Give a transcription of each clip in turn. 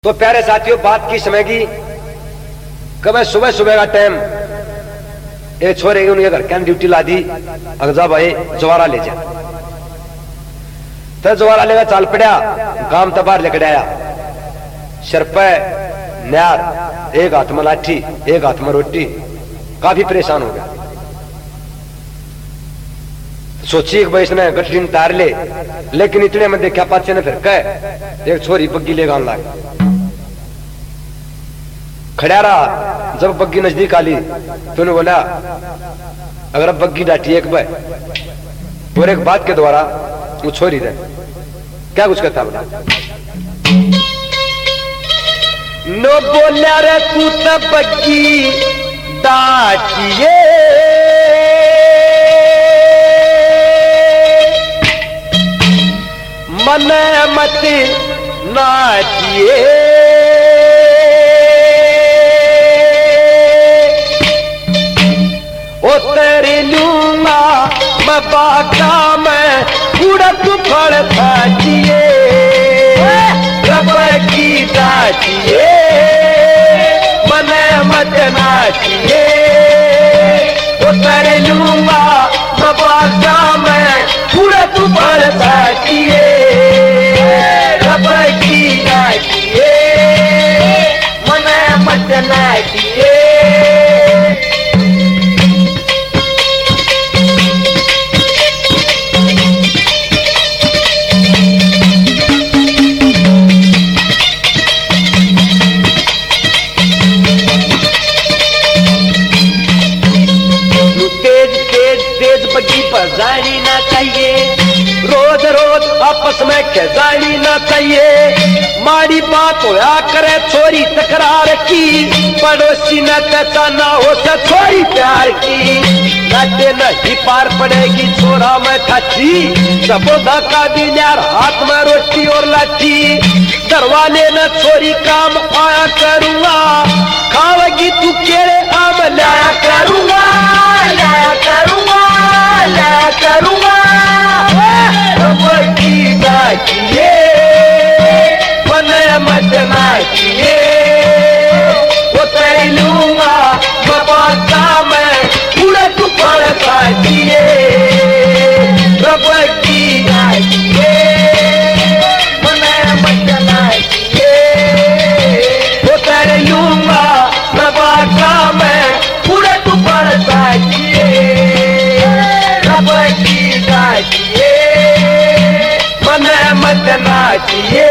तो प्यारे साथियों, बात की समय की कब सुबह सुबह का टाइम एक छोरे उनके घर क्या ड्यूटी ला दी। अगजा भाई जवारा ले जा, तो जवारा लेगा चाल पड़ा काम तबार लेकर आया। सिर पे न्यार, एक हाथ में लाठी एक हाथ में रोटी, काफी परेशान हो गया। सोची एक भाई इसने गठरीन तार ले, लेकिन इतने में देखा पाचे ने फिर कह एक छोरी बग्गी ले गान लाग खड़ा रहा। जब बग्गी नजदीक आली तो उन्हें बोला अगर अब बग्गी डाटी एक बार और एक बात के द्वारा वो छोरी दे। क्या कुछ कहता बोला, नो बोला रे तू तब बग्गी डाटिए मन मत नाचिए, ओ तेरी लूंगा मैं बागा में उड़त फड़ थाचिए रबर की डाचिए मन मत नाचिए, ओ तेरी लूंगा मैं बागा में उड़त फड़ थाचिए रबर की डाचिए मन मत नाचिए। जानी ना चाहिए, रोज रोज आपस में खजानी ना चाहिए। माड़ी बात होया करे छोरी तकरार की, पड़ोसी न पहचाना हो से छोरी प्यार की। लाटे नहीं पार पड़ेगी छोरा में खाची, सबो धक्का दी यार हाथ में रोटी और लाठी। दरवाले न छोरी काम आया करूंगा, खावेगी तू केड़े आम लाया करूंगा लाया करूंगा लाया करूंगा रबर की डाकिए मन मत नाचिए, वो तेरी लूंगा बाबा में उड़त फड़ थाचिए रबर की डाकिए मन मत नाचिए, वो तेरी लूंगा बाबा में उड़त फड़ थाचिए रबर की डाकिए मन मत नाचिए।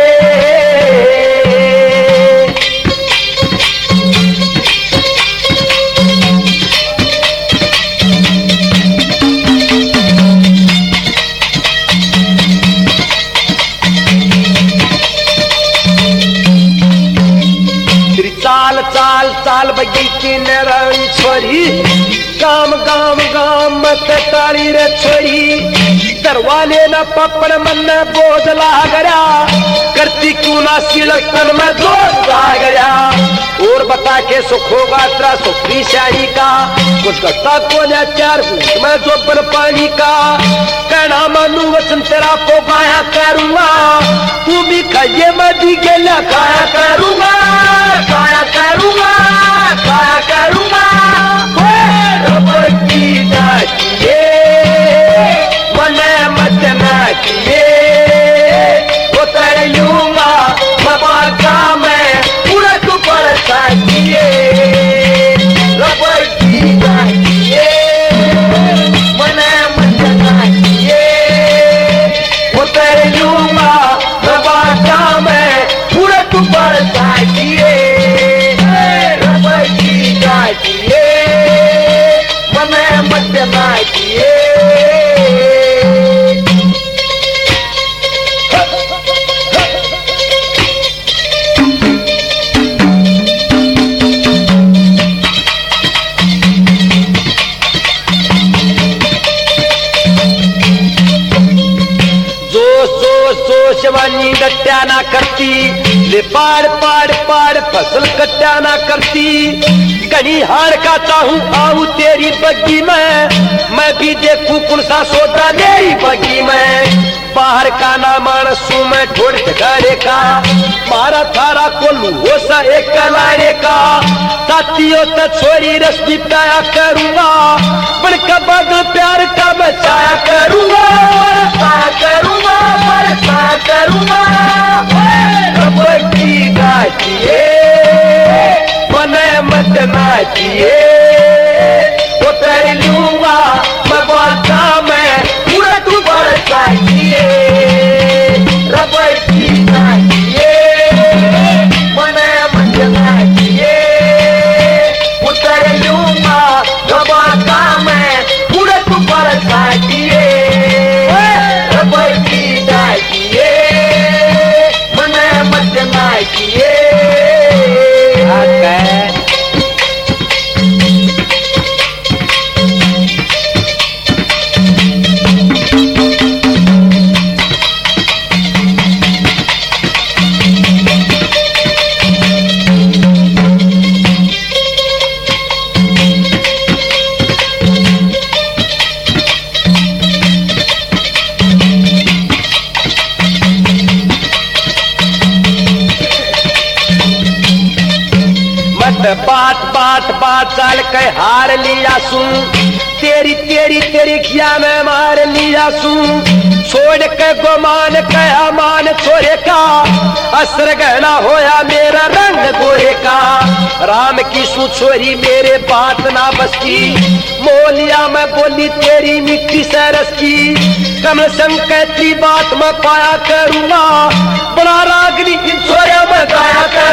चाल चाल चाल बगीची ने रंग छोरी, गाम गाम गाम मत ताली रे छोरी। दरवाले न पपड़ मन बोझ लाग गया, करती क्यों ना सिलकन में जोश आ गया। और बता के सुख होगा तेरा सुखी शाही का, कुछ घटता को न चार फूट में जोबन पानी का। कहना मानू वचन तेरा पोगाया करूंगा, तू भी खाइए मैं भी गेला खाया करूंगा खाया करूंगा खाया करूंगा रबर की डाकिए मन मत नाचिए, वो तेरे लूंगा बाबा का मैं उड़त फड़ थाचिए रबर की डाकिए मन मत नाचिए, वो तेरे लूंगा बाबा का मैं उड़त फड़ थाचिए रबर की डाकिए मन मत नाचिए। शिवानी डट्या ना करती ले ये पाड़ पाड़ पाड़ फसल कट्या ना करती, कहीं हार का चाहूं आऊं तेरी बग्गी में, मैं भी देखूं कौन सा सोता मेरी बग्गी में। बाहर का ना मानसू मैं ढोड़ झगाड़े का, मारा थारा कोल्लू हो सा एक कलाड़े का, साथियों तो छोरी रश्मि पाया करूंगा, बड़का बदल प्यार का बचाया करूंगा, बरसाया करूंगा, बरसाया करूंगा। बग्गी नाचिए मने मत नाचिए, उतर लूंगा मैं बाता में पूरा तू बरसाइए। रबड़ी नाचिए मने मत नाचिए, उतर लूंगा मैं बाता में पूरा तू बरसाइए। रबड़ी नाचिए मने मत नाचिए। बात बात बात चाल के हार लिया सू, तेरी तेरी तेरी खिया में मार लिया सू, छोड़ के गोमान के अमान छोरे का, असर गहना होया मेरा रंग गोरे का। राम की सू छोरी मेरे बात ना बसती, मोलिया में बोली तेरी मिट्टी सरस की, कम संकैत्री बात मैं पाया करूंगा, बड़ा रागनी इन छोरे में गाया कर